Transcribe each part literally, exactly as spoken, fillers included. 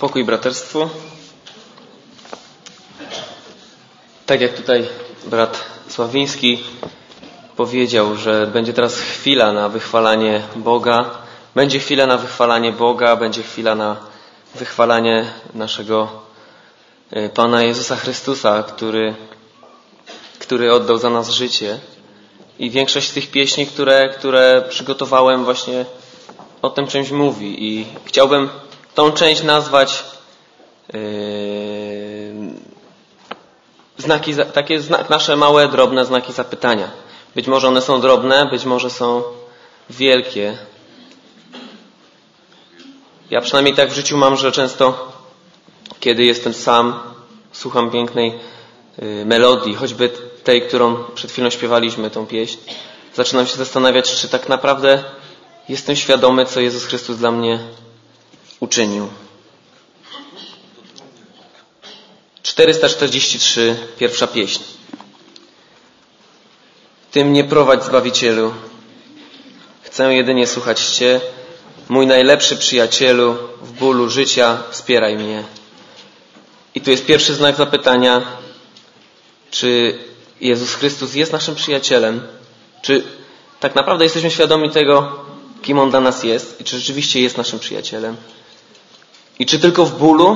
Pokój braterstwu. Tak jak tutaj brat Sławiński powiedział, że będzie teraz chwila na wychwalanie Boga. Będzie chwila na wychwalanie Boga, będzie chwila na wychwalanie naszego Pana Jezusa Chrystusa, który, który oddał za nas życie. I większość z tych pieśni, które, które przygotowałem, właśnie o tym czymś mówi. I chciałbym tą część nazwać yy, znaki, takie zna, nasze małe, drobne znaki zapytania. Być może one są drobne, być może są wielkie. Ja przynajmniej tak w życiu mam, że często, kiedy jestem sam, słucham pięknej yy, melodii, choćby tej, którą przed chwilą śpiewaliśmy, tą pieśń, zaczynam się zastanawiać, czy tak naprawdę jestem świadomy, co Jezus Chrystus dla mnie uczynił. czterysta czterdzieści trzy, pierwsza pieśń. Ty mnie prowadź, Zbawicielu. Chcę jedynie słuchać Cię. Mój najlepszy przyjacielu, w bólu życia wspieraj mnie. I tu jest pierwszy znak zapytania, czy Jezus Chrystus jest naszym przyjacielem? Czy tak naprawdę jesteśmy świadomi tego, kim On dla nas jest i czy rzeczywiście jest naszym przyjacielem? I czy tylko w bólu?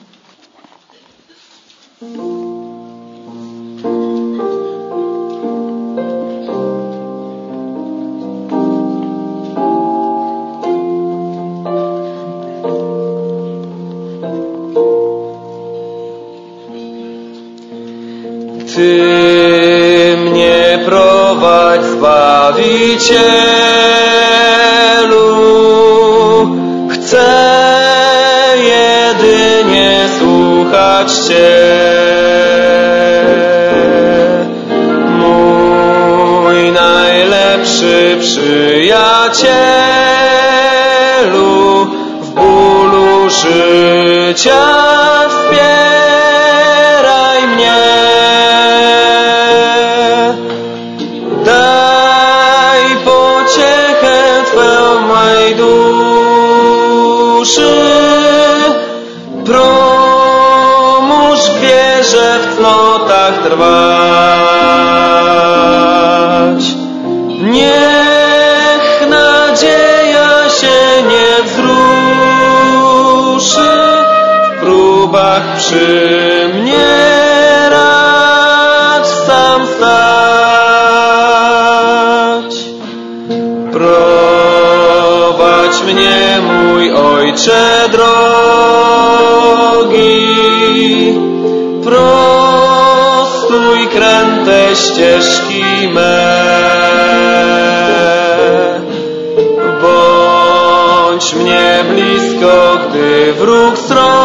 Ty mnie prowadź, Zbawicielu, chcę jedynie słuchać Cię. Mój najlepszy przyjacielu, w bólu życia wspieraj mnie. Daj pociechę Twą mej duszy, pomóż w wierze w cnotach trwać. Niech nadzieja się nie wzruszy, w próbach przy mnie racz sam stać. Prowadź mnie, mój Ojcze drogi, prostuj kręte ścieżki me. Bądź mnie blisko, gdy wróg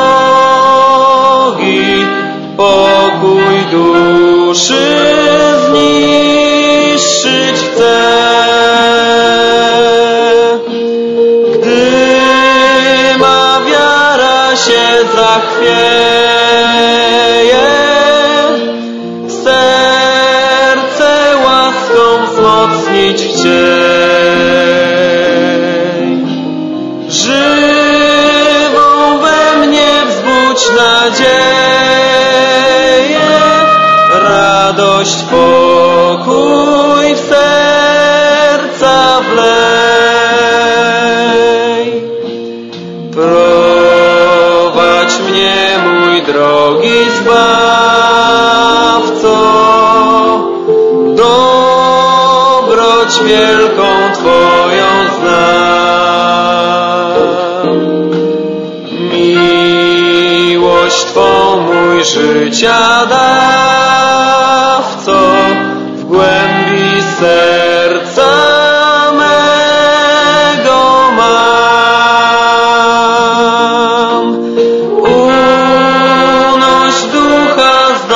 srogi pokój duszy zniszczyć chce. Gdy ma wiara się zachwieje, serce łaską wzmocnić chciej. Żywą we mnie wzbudź nadzieję, radość, pokój w serca wlej. Prowadź mnie, mój drogi Zbawco, dobroć wielką Twoją znam. Miłość Twą, mój życia dawco, w głębi serca mego mam. Unoś ducha z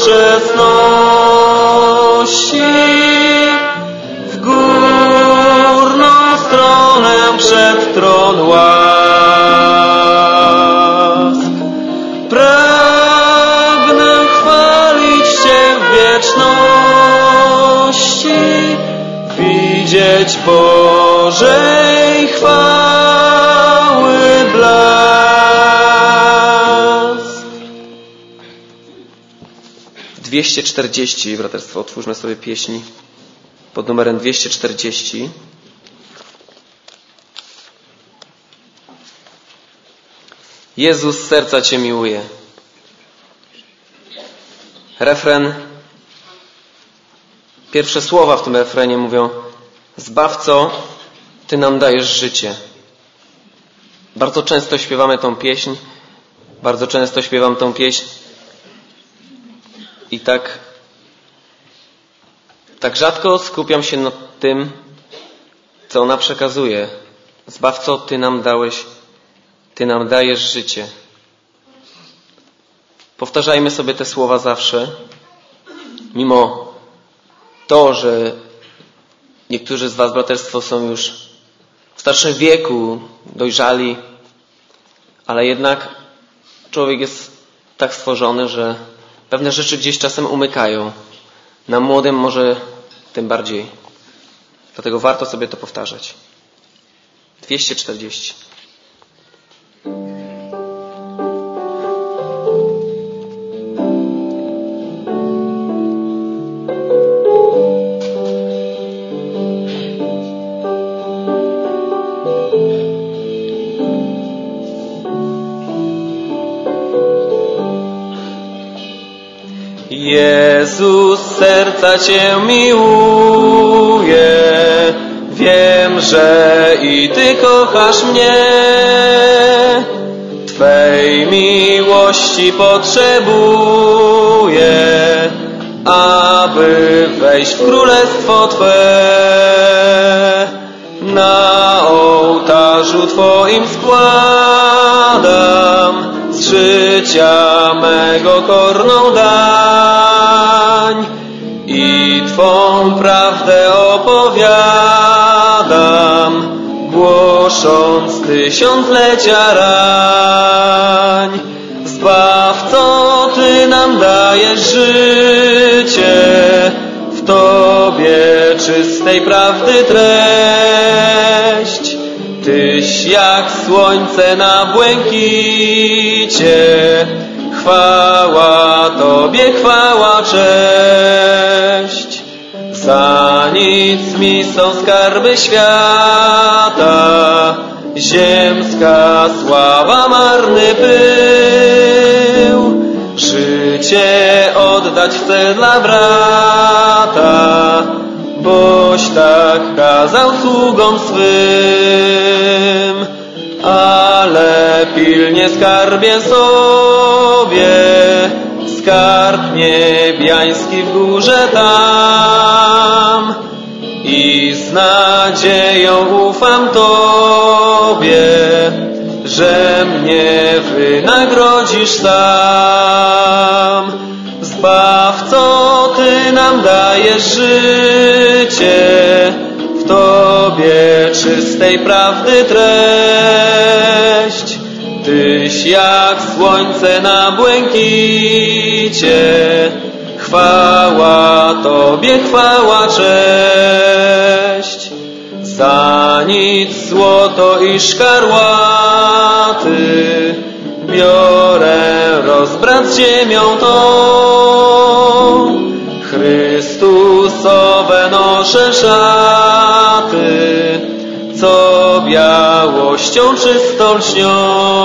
doczesności w górną stronę przed tron łask. Pragnę chwalić Cię w wieczności. dwieście czterdzieści, braterstwo, otwórzmy sobie pieśń pod numerem dwieście czterdzieści. Jezus z serca Cię miłuje. Refren, pierwsze słowa w tym refrenie mówią: Zbawco, Ty nam dajesz życie. Bardzo często śpiewamy tą pieśń, bardzo często śpiewam tą pieśń i tak, tak rzadko skupiam się nad tym, co ona przekazuje. Zbawco, Ty nam dałeś, Ty nam dajesz życie. Powtarzajmy sobie te słowa zawsze, mimo to, że niektórzy z Was, braterstwo, są już w starszym wieku, dojrzali, ale jednak człowiek jest tak stworzony, że pewne rzeczy gdzieś czasem umykają. Na młodym może tym bardziej. Dlatego warto sobie to powtarzać. dwieście czterdzieści. Jezus z serca Cię miłuje, wiem, że i Ty kochasz mnie. Twej miłości potrzebuję, aby wejść w królestwo Twe. Na ołtarzu Twoim składam z życia mego korną dań i Twą prawdę opowiadam, głosząc tysiąclecia rań. Zbawco, Ty nam dajesz życie, w Tobie czystej prawdy treść. Tyś jak słońce na błękicie, chwała Tobie, chwała, cześć. Za nic mi są skarby świata, ziemska sława, marny pył. Życie oddać chcę dla brata, boś tak kazał sługom swym. Ale pilnie skarbię sobie skarb niebiański w górze tam i z nadzieją ufam Tobie, że mnie wynagrodzisz sam. Zbawco, Ty nam dajesz życie, w Tobie czystej prawdy treść. Tyś jak słońce na błękicie, chwała Tobie, chwała, cześć. Za nic złoto i szkarłaty biorę rozbrat z ziemią tą. Chrystusowe noszę szaty, co białością czystą lśnią.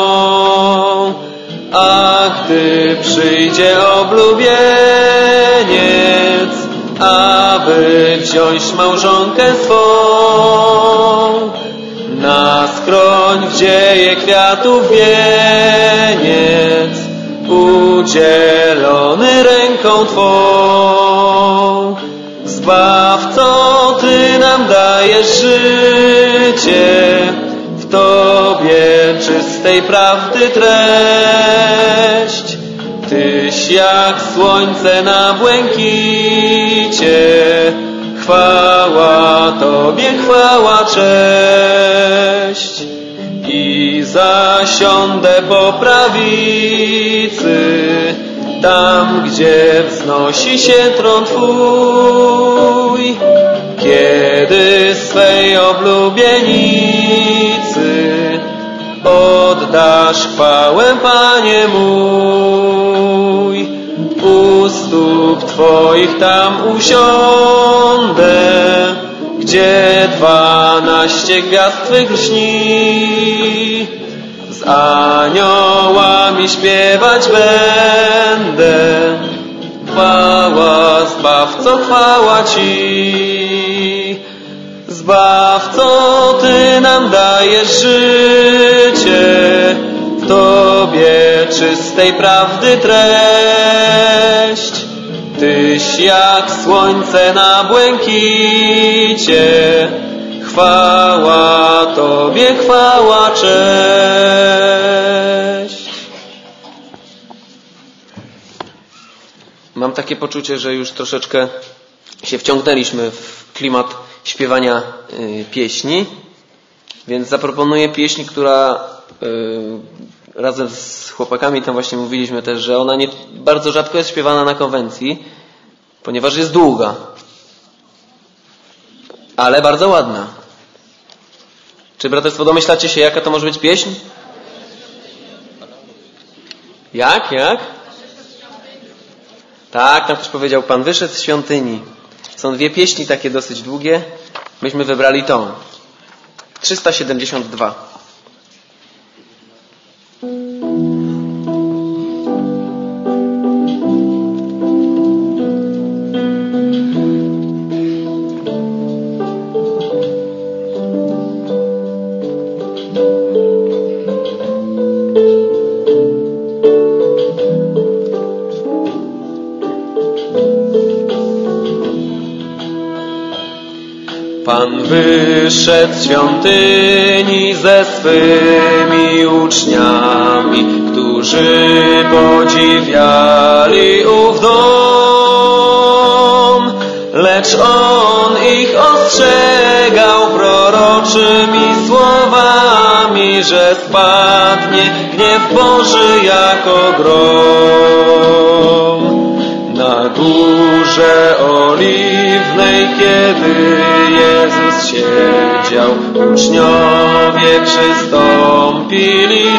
A gdy przyjdzie oblubieniec, aby wziąć małżonkę swą, na skroń wdzieje kwiatów wieniec, udzielony ręką Twą. Zbawco, Ty nam dajesz życie, w Tobie czystej prawdy treść. Tyś jak słońce na błękicie, chwała Tobie, chwała, cześć. I zasiądę po prawicy, tam gdzie wznosi się tron Twój, kiedy swej oblubienicy oddasz chwałę, Panie mój. U stóp Twoich tam usiądę, gdzie dwanaście gwiazd Twych lśni. Z aniołami śpiewać będę, chwała Zbawco, chwała Ci. Zbawco, Ty nam dajesz życie, w Tobie czystej prawdy treść. Tyś jak słońce na błękicie, chwała Tobie, chwała, cześć. Mam takie poczucie, że już troszeczkę się wciągnęliśmy w klimat śpiewania y, pieśni, więc zaproponuję pieśń, która y, razem z chłopakami tam właśnie mówiliśmy też, że ona nie, bardzo rzadko jest śpiewana na konwencji, ponieważ jest długa, ale bardzo ładna. Czy braterstwo domyślacie się, jaka to może być pieśń? Jak? Jak? Tak, tam też powiedział Pan, wyszedł z świątyni. Są dwie pieśni takie dosyć długie. Myśmy wybrali tą. trzysta siedemdziesiąt dwa. Pan wyszedł z świątyni ze swymi uczniami, którzy podziwiali ów dom. Lecz On ich ostrzegał proroczymi słowami, że spadnie gniew Boży jako grom. Na górze Oliwnej, kiedy Jezus siedział, uczniowie przystąpili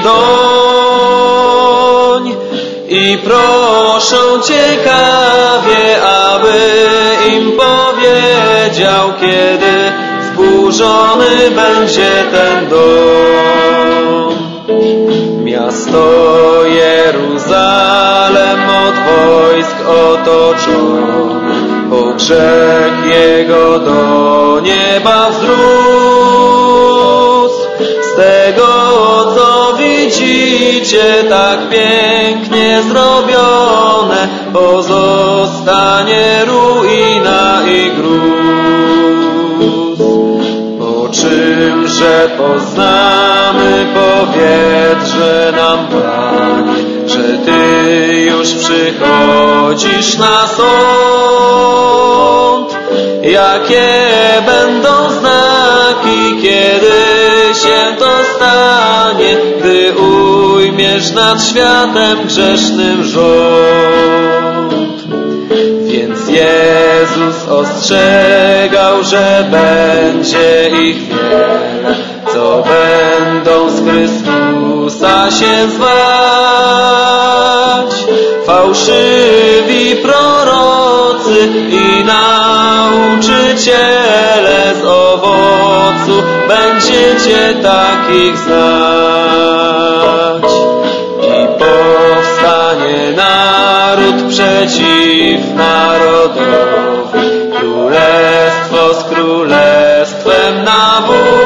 doń i proszą ciekawie, aby im powiedział, kiedy zburzony będzie ten dom. Miasto Jeruzalem od wojsk otoczone, bo grzech jego do nieba wzrósł. Z tego, co widzicie, tak pięknie zrobione, pozostanie ruina i gruz. Po czymże poznamy, powiedz-że nam, Panie, że Ty już przychodzisz na sąd. Jakie będą znaki, kiedy się to stanie, gdy ujmiesz nad światem grzesznym rząd? Więc Jezus ostrzegał, że będzie ich wiele, co będą z Chrystusa się zwać. Fałszywi prorocy i nauczyciele, z owocu będziecie takich znać. I powstanie naród przeciw narodowi, królestwo z królestwem na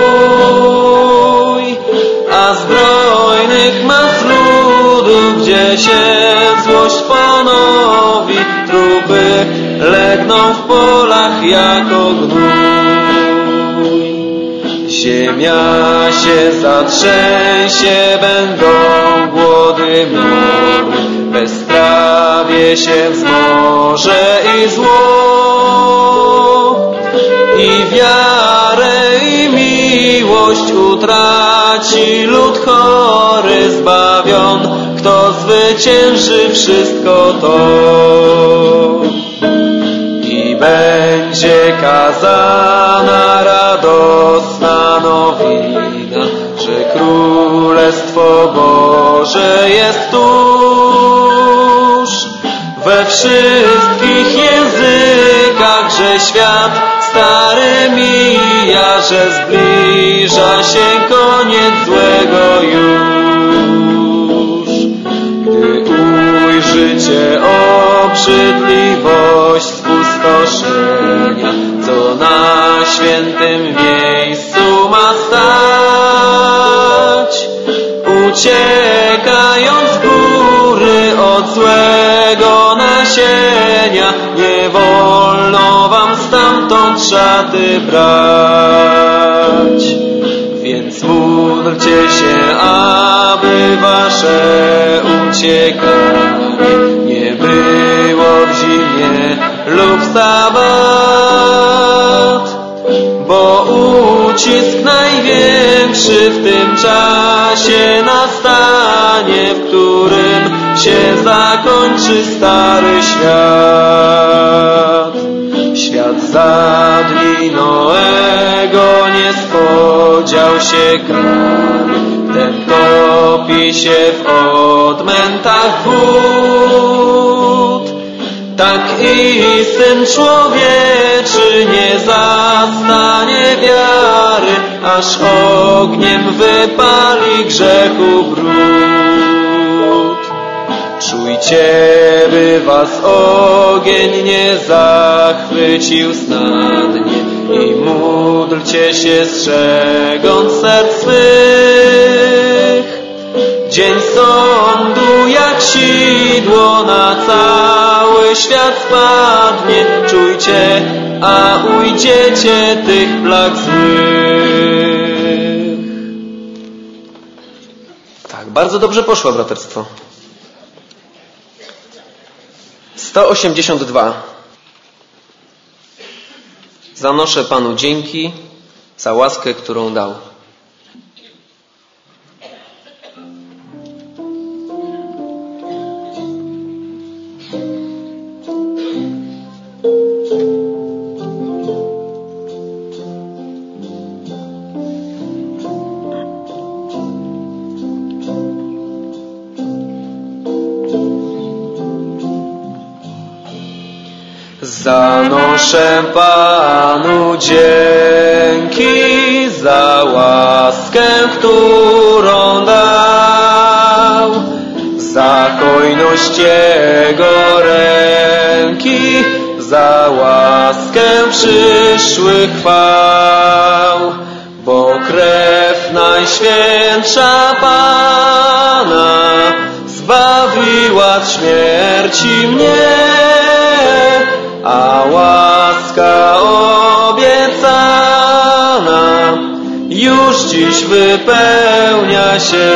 bój, a zbrojnych mas ludów, gdzie się złość ponowi, trupy legną w polach jako gnój. Ziemia się zatrzęsie, będą głody, mory, bezprawie się wzmoże i zło. I wiarę i miłość utraci lud chory, zbawion, kto zwycięży wszystko to. I będzie kazana radosna nowina, że Królestwo Boże jest tuż. We wszystkich świat stary mija, że zbliża się koniec złego już. Gdy ujrzycie obrzydliwość spustoszenia, co na świętym miejscu ma stać, uciekając z góry od złego nasienia, nie wolno wam stamtąd szaty brać. Więc módlcie się, aby wasze uciekanie nie było w zimie lub w sabat, bo ucisk największy w tym czasie nastanie, w którym się zakończy stary świat. Świat za dni Noego nie spodział się kary, ten topi się w odmętach wód. Tak i Syn Człowieczy nie zastanie wiary, aż ogniem wypali grzechu brud. Czujcie, by was ogień nie zachwycił snadnie i módlcie się, strzegąc serc swych. Dzień sądu jak sidło na cały świat spadnie. Czujcie, a ujdziecie tych plag złych. Tak, bardzo dobrze poszło, braterstwo. sto osiemdziesiąt dwa. Zanoszę Panu dzięki za łaskę, którą dał. Zanoszę Panu dzięki za łaskę, którą dał, za hojność Jego ręki, za łaskę przyszłych chwał, bo krew najświętsza Pana zbawiła od śmierci mnie, a łaska obiecana już dziś wypełnia się.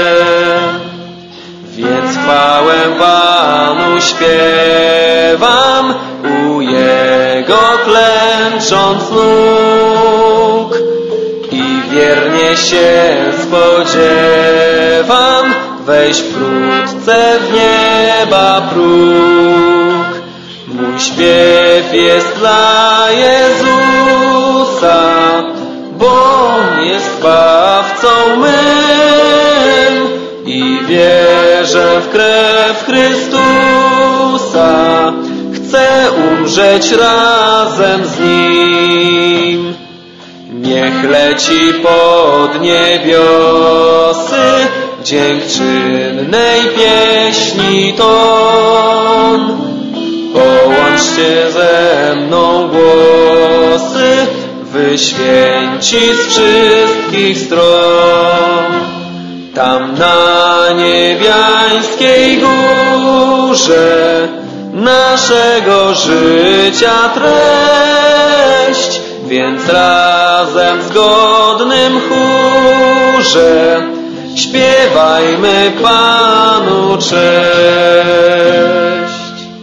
Więc chwałę Panu śpiewam, u Jego klęcząc nóg, i wiernie się spodziewam wejść wkrótce w nieba próg. Mój śpiew jest dla Jezusa, bo On jest Zbawcą mym, i wierzę w krew Chrystusa. Chcę umrzeć razem z Nim. Niech leci pod niebiosy dziękczynnej pieśni ton. Połączcie ze mną głosy, wy święci z wszystkich stron. Tam na niebiańskiej górze naszego życia treść, więc razem w godnym chórze śpiewajmy Panu cześć.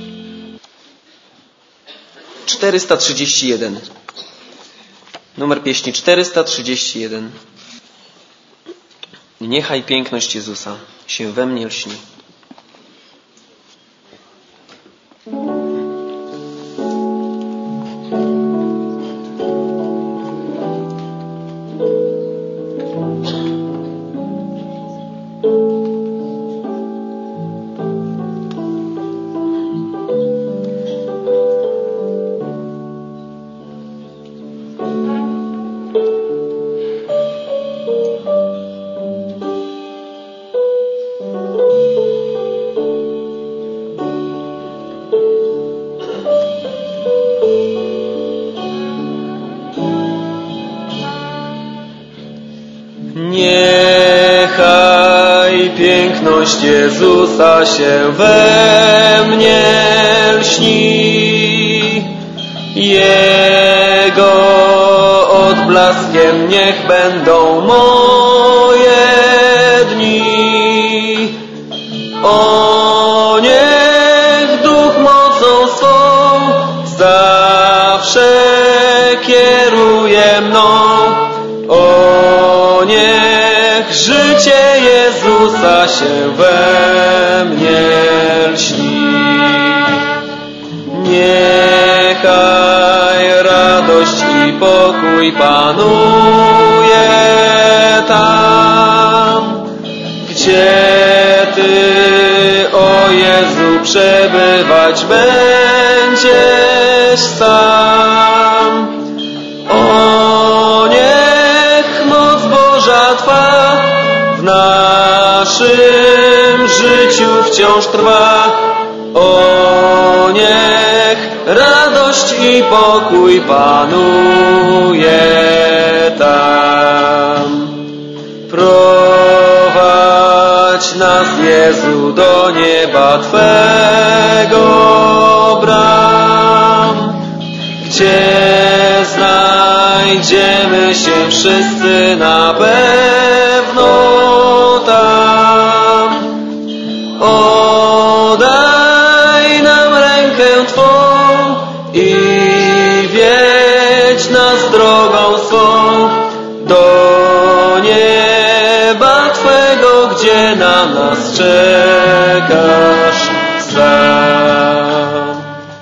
czterysta trzydzieści jeden. Numer pieśni czterysta trzydzieści jeden. Niechaj piękność Jezusa się we mnie lśni. piękność Jezusa się we mnie lśni. Jego odblaskiem niech będą moje dni. O, niech Duch mocą swą zawsze kieruje mną. O, niech życie Jezusa się we mnie lśni. Niechaj radość i pokój panuje tam, gdzie Ty, o Jezu, przebywać będziesz sam. O, niech moc Boża Twa w naszym życiu wciąż trwa. O, niech radość i pokój panuje tam. Prowadź nas, Jezu, do nieba Twego bram, gdzie znajdziemy się wszyscy na pewno tam. O, daj nam rękę Twą i wiedź nas drogą swą do nieba Twego, gdzie na nas czekasz sam.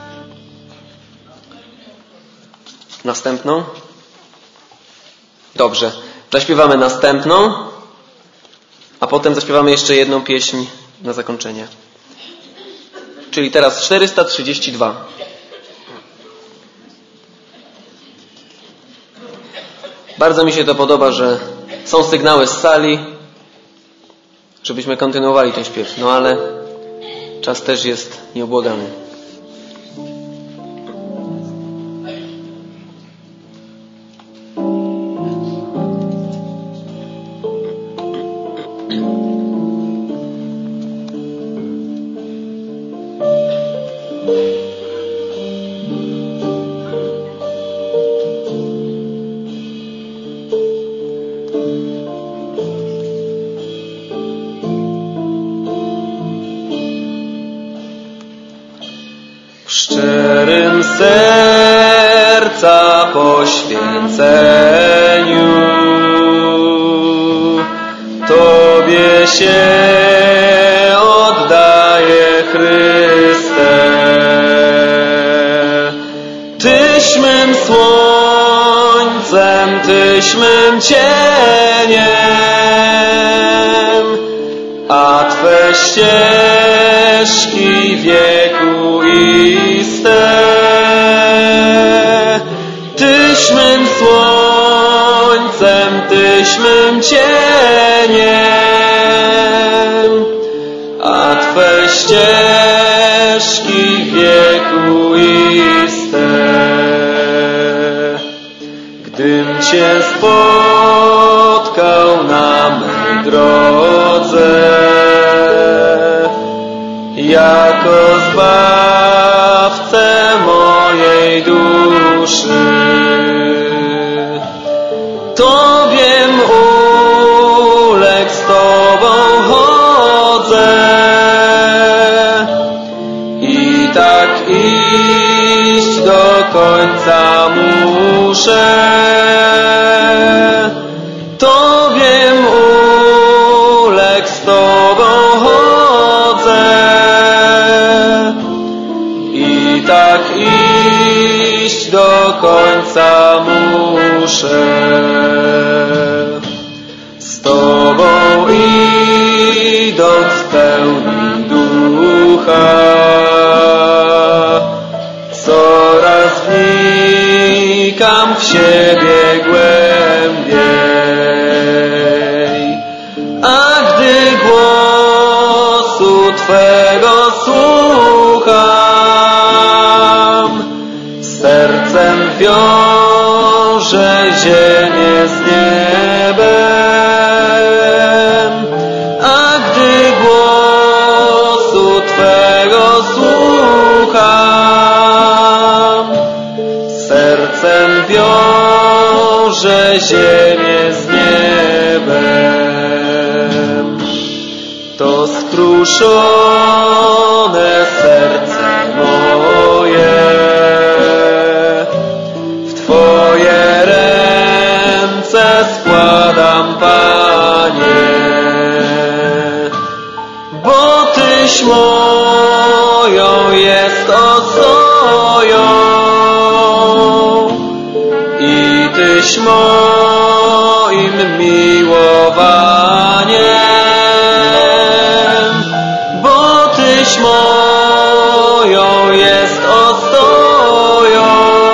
Następną? Dobrze. Zaśpiewamy następną, a potem zaśpiewamy jeszcze jedną pieśń na zakończenie. Czyli teraz czterysta trzydzieści dwa. Bardzo mi się to podoba, że są sygnały z sali, żebyśmy kontynuowali ten śpiew. No ale czas też jest nieubłagany. W szczerym serca poświęceniu Tobie się oddaję, Chryste. Tyś mym słońcem, Tyś mym cieniem, a Twe ścieżki wiekuiste. Tyś mym słońcem, Tyś mym cieniem, a Twe ścieżki wiekuiste. Gdym Cię spotkał na mej drodze, jako Zbawcę mojej duszy, Tobiem uległ, z Tobą chodzę i tak iść do końca muszę. Tobiem uległ, z Tobą chodzę i tak iść do końca muszę. Z Tobą idąc w pełni ducha, coraz wnikam w siebie głębiej, a gdy głosu Twego słucham, sercem wiąże ziemię z niebem, a gdy głosu ziemię z niebem. To skruszone serce moje w Twoje ręce składam, Panie, bo Tyś moją jest ostoją i Tyś moim miłowaniem, bo Tyś moją jest ostoją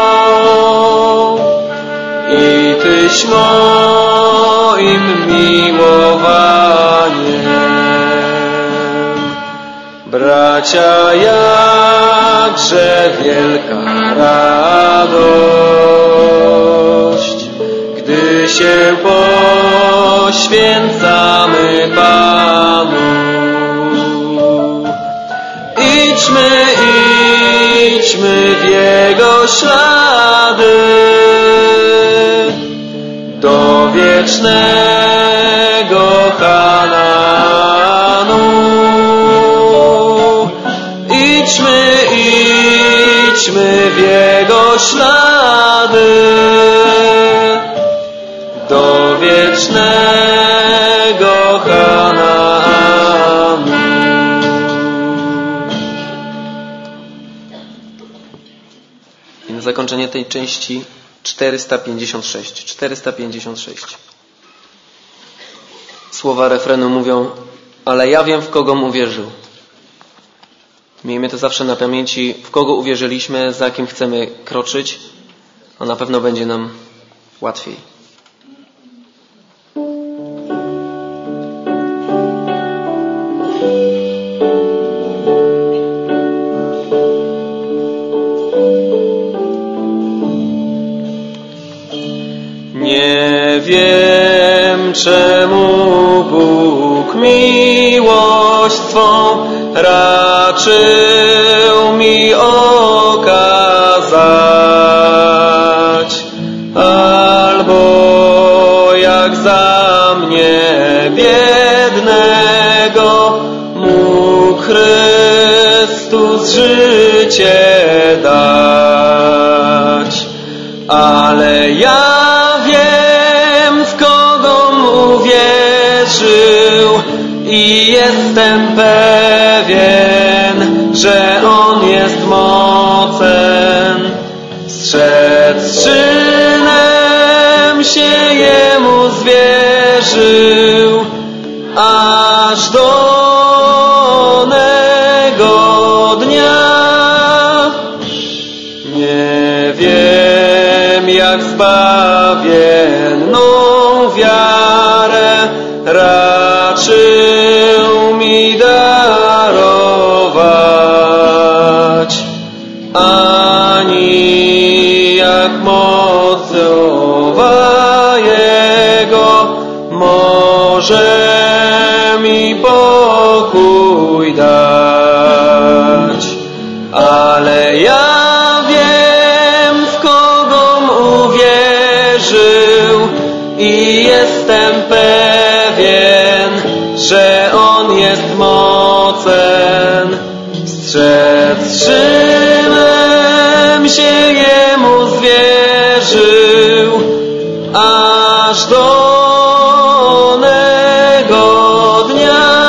i Tyś moim miłowaniem. Bracia, jakże wielka radość, gdy się poświęcamy Panu. Idźmy, idźmy w Jego ślady do wiecznego Kanaanu. Idźmy, idźmy w Jego ślady do wiecznego Kanaanu. I na zakończenie tej części czterysta pięćdziesiąt sześć. czterysta pięćdziesiąt sześć. Słowa refrenu mówią: ale ja wiem, w kogo uwierzył. Miejmy to zawsze na pamięci, w kogo uwierzyliśmy, za kim chcemy kroczyć, a na pewno będzie nam łatwiej. Nie wiem, czemu Bóg miłość swą raczył mi okazać, albo jak za mnie biednego mógł Chrystus życie dać. Ale ja wiem, w kogo uwierzył i jestem pewien, że On jest mocen strzec czynem się Jemu zwierzył, aż do onego dnia. Nie wiem, jak zbawienną wiarę raczył mi darować, ani jak mocowa Jego może mi pokój dać. Ale ja wiem, w kogo uwierzył i jestem pewien, że On jest mocen strzec czynem się Jemu zwierzył, aż do onego dnia.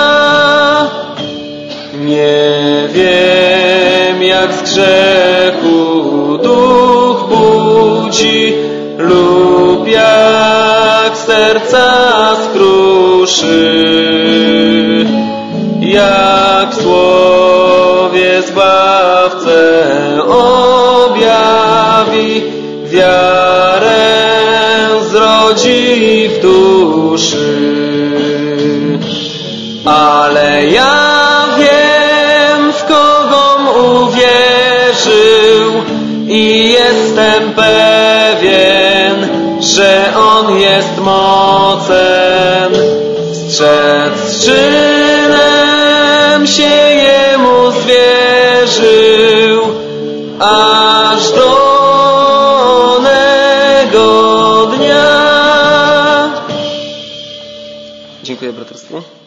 Nie wiem, jak z grzechu duch budzi lub jak serca skruszy, jak w słowie Zbawcę objawi, wiarę zrodzi w duszy. Ale ja wiem, w kogo uwierzył i jestem pewien, że On jest mocen strzec czynem się Jemu zwierzył, aż do onego dnia. Dziękuję braterstwu.